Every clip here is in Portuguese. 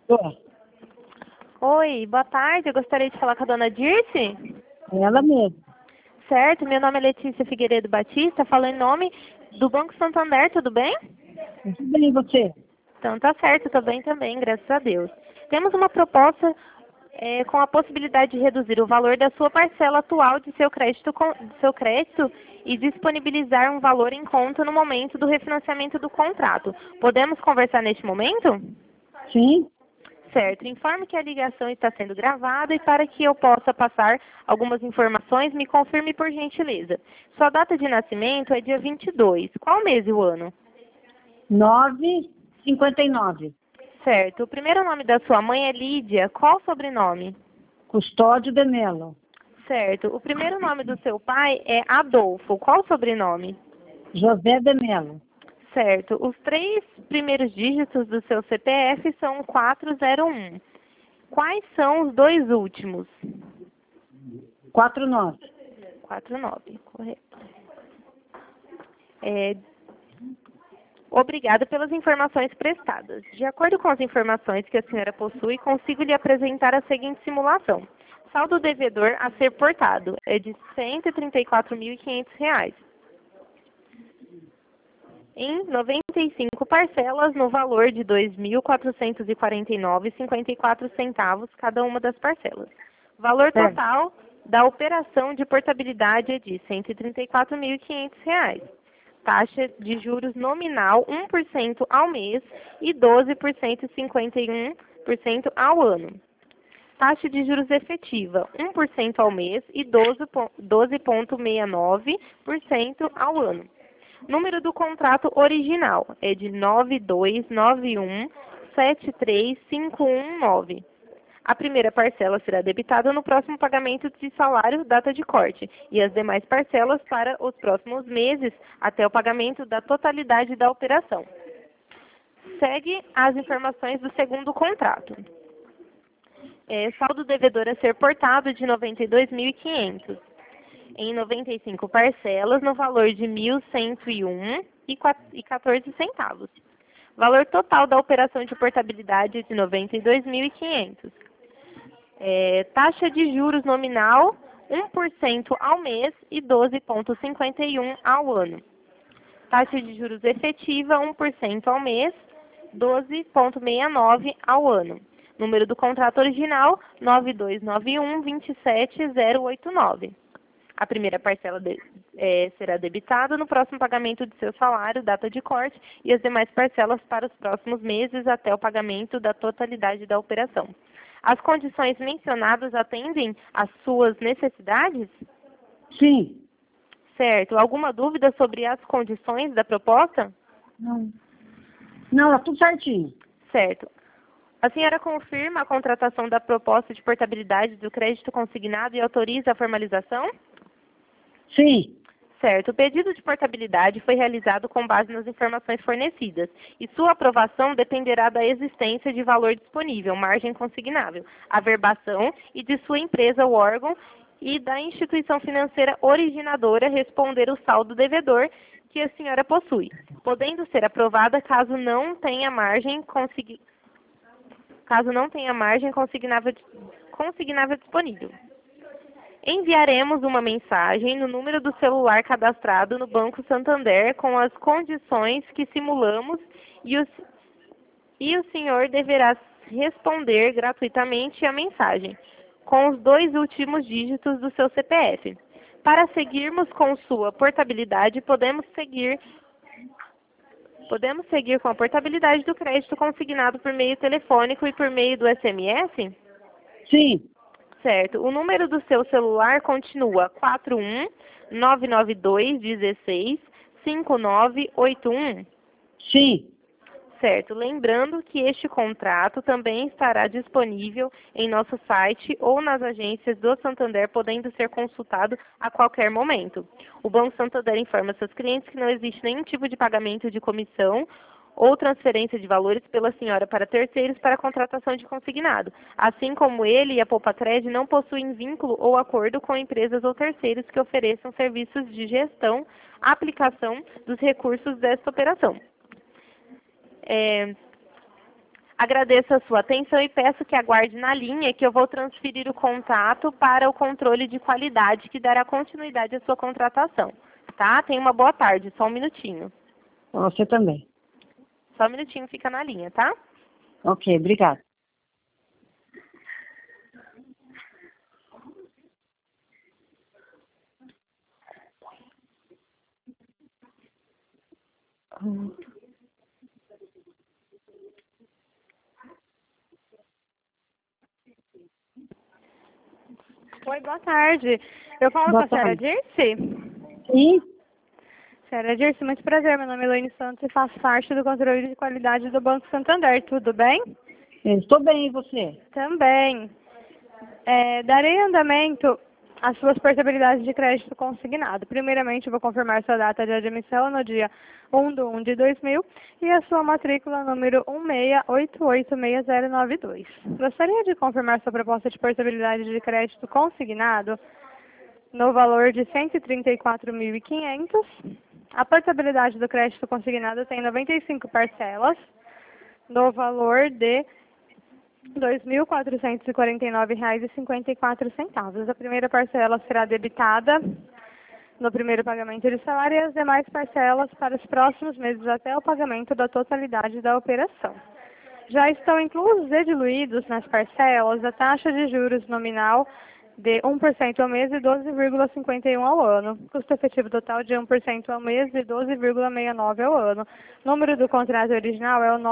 Tô. Oi, boa tarde. Eu gostaria de falar com a dona Dirce. Ela mesmo. Certo, meu nome é Letícia Figueiredo Batista, falo em nome do Banco Santander, tudo bem? Tudo bem, e você? Então tá certo, tô bem também, graças a Deus. Temos uma proposta com a possibilidade de reduzir o valor da sua parcela atual de seu crédito e disponibilizar um valor em conta no momento do refinanciamento do contrato. Podemos conversar neste momento? Sim? Certo. Informe que a ligação está sendo gravada e para que eu possa passar algumas informações, me confirme por gentileza. Sua data de nascimento é dia 22. Qual mês e o ano? 9,59. Certo. O primeiro nome da sua mãe é Lídia. Qual o sobrenome? Custódio de Mello. Certo. O primeiro nome do seu pai é Adolfo. Qual o sobrenome? José de Mello. Certo. Os três primeiros dígitos do seu CPF são 401. Quais são os dois últimos? 49. 49, correto. Obrigada pelas informações prestadas. De acordo com as informações que a senhora possui, consigo lhe apresentar a seguinte simulação. Saldo devedor a ser portado é de R$ 134.500. Em 95 parcelas no valor de R$ 2.449,54 cada uma das parcelas. Valor Certo. total da operação de portabilidade é de R$ 134.500. Taxa de juros nominal 1% ao mês e 12% e 51% ao ano. Taxa de juros efetiva 1% ao mês e 12,69% ao ano. Número do contrato original é de 929173519. A primeira parcela será debitada no próximo pagamento de salário, data de corte, e as demais parcelas para os próximos meses, até o pagamento da totalidade da operação. Segue as informações do segundo contrato. Saldo devedor a ser portado de R$ 92.500. Em 95 parcelas, no valor de R$ 1.101,14. Valor total da operação de portabilidade de R$ 92.500. Taxa de juros nominal 1% ao mês e 12,51% ao ano. Taxa de juros efetiva 1% ao mês, 12,69% ao ano. Número do contrato original 9291-27089. A primeira parcela será debitada no próximo pagamento de seu salário, data de corte, e as demais parcelas para os próximos meses até o pagamento da totalidade da operação. As condições mencionadas atendem às suas necessidades? Sim. Certo. Alguma dúvida sobre as condições da proposta? Não. Não, tá tudo certinho. Certo. A senhora confirma a contratação da proposta de portabilidade do crédito consignado e autoriza a formalização? Sim. Certo. O pedido de portabilidade foi realizado com base nas informações fornecidas e sua aprovação dependerá da existência de valor disponível, margem consignável, averbação e de sua empresa ou órgão e da instituição financeira originadora responder o saldo devedor que a senhora possui, podendo ser aprovada caso não tenha margem consignável disponível. Enviaremos uma mensagem no número do celular cadastrado no Banco Santander com as condições que simulamos e o senhor deverá responder gratuitamente a mensagem, com os dois últimos dígitos do seu CPF. Para seguirmos com sua portabilidade, podemos seguir com a portabilidade do crédito consignado por meio telefônico e por meio do SMS? Sim. Certo. O número do seu celular continua 41-992-16-5981? Sim. Certo. Lembrando que este contrato também estará disponível em nosso site ou nas agências do Santander, podendo ser consultado a qualquer momento. O Banco Santander informa seus clientes que não existe nenhum tipo de pagamento de comissão ou transferência de valores pela senhora para terceiros para a contratação de consignado, assim como ele e a Poupa-Cred não possuem vínculo ou acordo com empresas ou terceiros que ofereçam serviços de gestão, aplicação dos recursos desta operação. Agradeço a sua atenção e peço que aguarde na linha que eu vou transferir o contato para o controle de qualidade que dará continuidade à sua contratação. Tá? Tenha uma boa tarde. Só um minutinho. Você também. Só um minutinho, fica na linha, tá? Ok, obrigada. Oi, boa tarde. Eu falo Boa com a senhora tarde. Dirce? Sim, Senhora Dirce, muito prazer. Meu nome é Elaine Santos e faço parte do controle de qualidade do Banco Santander. Tudo bem? estou bem, e você? Também. Darei andamento às suas portabilidades de crédito consignado. Primeiramente, eu vou confirmar sua data de admissão no dia 1/1/2000 e a sua matrícula número 16886092. Gostaria de confirmar sua proposta de portabilidade de crédito consignado no valor de 134.500. A portabilidade do crédito consignado tem 95 parcelas, no valor de R$ 2.449,54. A primeira parcela será debitada no primeiro pagamento de salário e as demais parcelas para os próximos meses até o pagamento da totalidade da operação. Já estão inclusos e diluídos nas parcelas a taxa de juros nominal de 1% ao mês e 12,51 ao ano. Custo efetivo total de 1% ao mês e 12,69 ao ano. Número do contrato original é o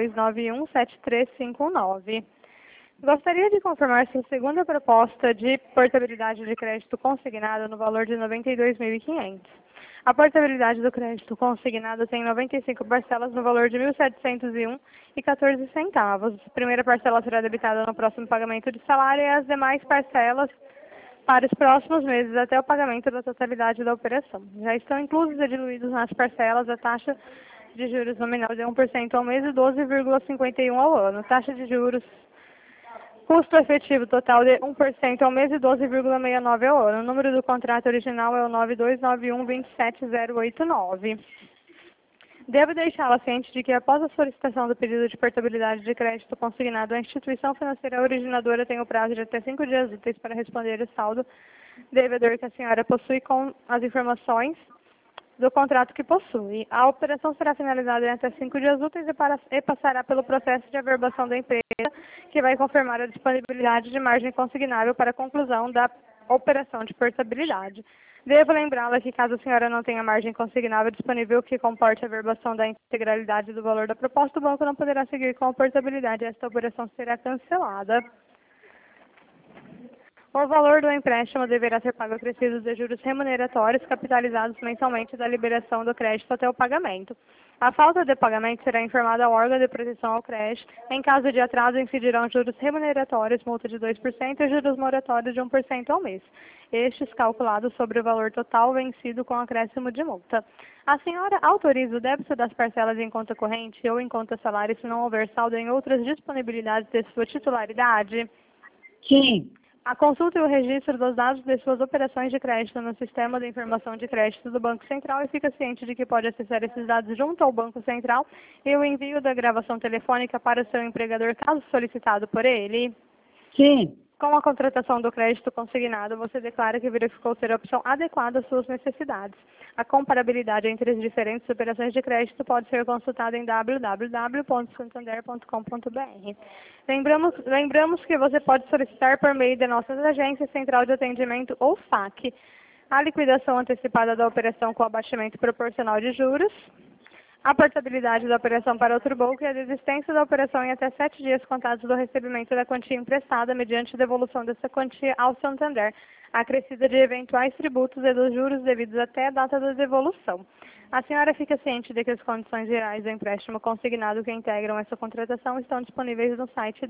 92917359. Gostaria de confirmar se a segunda proposta de portabilidade de crédito consignado no valor de R$ 92.500. A portabilidade do crédito consignado tem 95 parcelas no valor de R$ 1.701,14. A primeira parcela será debitada no próximo pagamento de salário e as demais parcelas para os próximos meses até o pagamento da totalidade da operação. Já estão inclusos e diluídos nas parcelas a taxa de juros nominal de 1% ao mês e 12,51 ao ano. Taxa de juros custo efetivo total de 1% ao mês e 12,69 ao ano. O número do contrato original é o 9291270089. Devo deixá-la ciente de que, após a solicitação do pedido de portabilidade de crédito consignado, a instituição financeira originadora tem o prazo de até 5 dias úteis para responder o saldo devedor que a senhora possui com as informações do contrato que possui. A operação será finalizada em até 5 dias úteis e passará pelo processo de averbação da empresa, que vai confirmar a disponibilidade de margem consignável para a conclusão da operação de portabilidade. Devo lembrá-la que, caso a senhora não tenha margem consignável disponível que comporte a averbação da integralidade do valor da proposta, o banco não poderá seguir com a portabilidade e esta operação será cancelada. O valor do empréstimo deverá ser pago acrescidos de juros remuneratórios capitalizados mensalmente da liberação do crédito até o pagamento. A falta de pagamento será informada ao órgão de proteção ao crédito. Em caso de atraso, incidirão juros remuneratórios, multa de 2% e juros moratórios de 1% ao mês. Estes calculados sobre o valor total vencido com acréscimo de multa. A senhora autoriza o débito das parcelas em conta corrente ou em conta salário se não houver saldo em outras disponibilidades de sua titularidade? Sim, A consulta e o registro dos dados de suas operações de crédito no Sistema de Informação de Crédito do Banco Central e fica ciente de que pode acessar esses dados junto ao Banco Central e o envio da gravação telefônica para o seu empregador, caso solicitado por ele. sim. Com a contratação do crédito consignado, você declara que verificou ser a opção adequada às suas necessidades. A comparabilidade entre as diferentes operações de crédito pode ser consultada em www.santander.com.br. Lembramos que você pode solicitar por meio de nossas agências Central de Atendimento ou FAC a liquidação antecipada da operação com abatimento proporcional de juros, a portabilidade da operação para outro banco e a desistência da operação em até 7 dias contados do recebimento da quantia emprestada mediante devolução dessa quantia ao Santander, acrescida de eventuais tributos e dos juros devidos até a data da devolução. A senhora fica ciente de que as condições gerais do empréstimo consignado que integram essa contratação estão disponíveis no site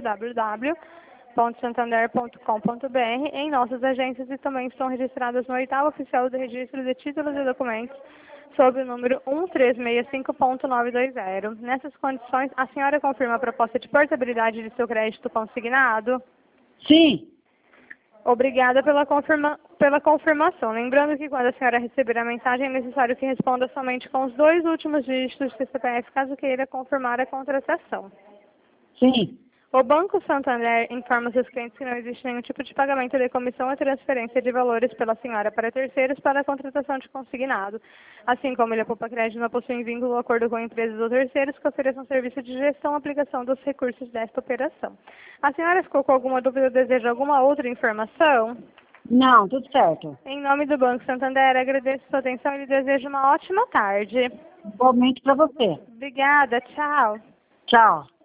www.santander.com.br em nossas agências e também estão registradas no 8º Oficial de Registro de Títulos e Documentos sob o número 1365.920. Nessas condições, a senhora confirma a proposta de portabilidade de seu crédito consignado? Sim, Obrigada pela confirmação. Lembrando que quando a senhora receber a mensagem, é necessário que responda somente com os 2 últimos dígitos do CPF, caso queira confirmar a contratação. Sim. O Banco Santander informa seus clientes que não existe nenhum tipo de pagamento de comissão ou transferência de valores pela senhora para terceiros para a contratação de consignado. Assim como ele, a Poupa Crédito, não possui vínculo ou acordo com empresas ou terceiros que ofereçam serviço de gestão ou aplicação dos recursos desta operação. A senhora ficou com alguma dúvida ou deseja alguma outra informação? Não, tudo certo. Em nome do Banco Santander, agradeço sua atenção e lhe desejo uma ótima tarde. Igualmente para você. Obrigada, tchau. Tchau.